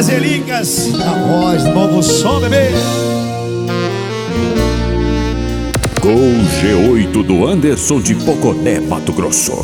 das relíquias da voz do novo som, bebê. Gol G8 do Anderson de Poconé, Mato Grosso.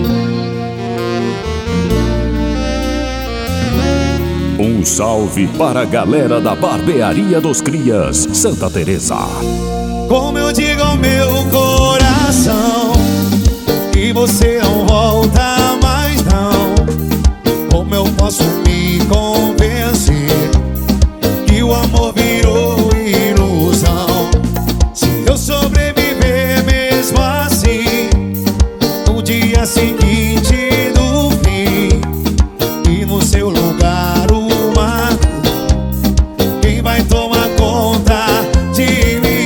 Um salve para a galera da Barbearia dos Crias, Santa Teresa. Como eu digo ao meu coração que você não volta mais não. Como eu posso me convencer que o amor virou ilusão? Se eu sobreviver mesmo assim, no dia seguinte do fim, e no seu lugar o mato, quem vai tomar conta de mim?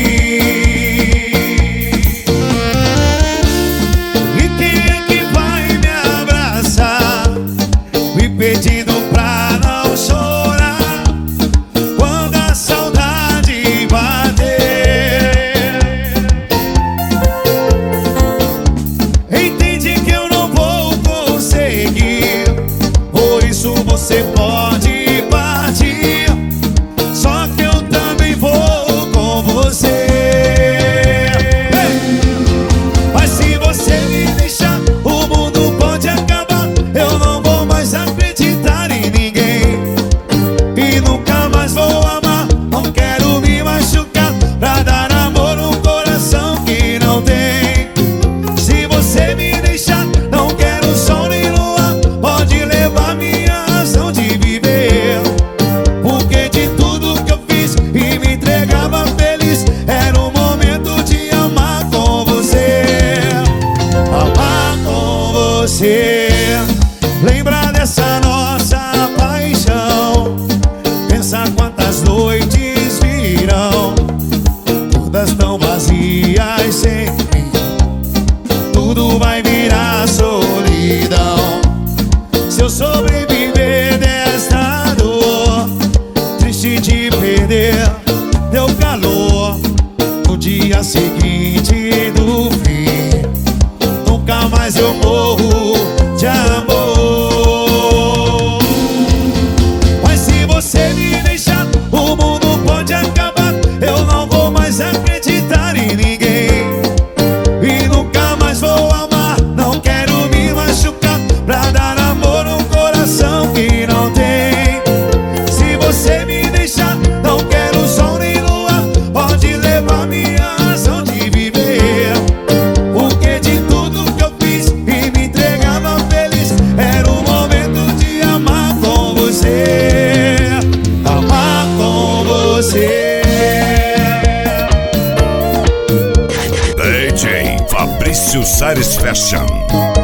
E quem é que vai me abraçar, me pedindo pra não chorar quando a saudade bater? Entende que eu não vou conseguir, por isso você pode partir, só que eu também vou com você. Mas se você me deixar, o mundo pode acabar. Eu não vou mais acreditar em ninguém e nunca mais vou amar. Não quero me machucar pra dar amor num coração que não tem. Se você me deixar, não quero sol nem lua, pode levar minha razão de viver. Porque de tudo que eu fiz e me entregava feliz, era o momento de amar com você. Amar com você. Lembra dessa nossa paixão, pensa quantas noites virão, todas tão vazias sem fim. Tudo vai virar solidão se eu sobreviver desta dor. Triste de perder teu calor no dia seguinte do fim, nunca mais eu morro de amor. Mas se você me deixar, o mundo pode acabar. Eu não vou mais acreditar em ninguém e nunca mais vou amar. Não quero me machucar pra dar amor num coração que não tem. Se você me deixar, não quero sol nem lua, pode levar minha razão de viver. Porque de tudo que eu fiz e me entregava feliz, era o momento de amar com você. Amar com você. DJ Fabrício Satisfaction.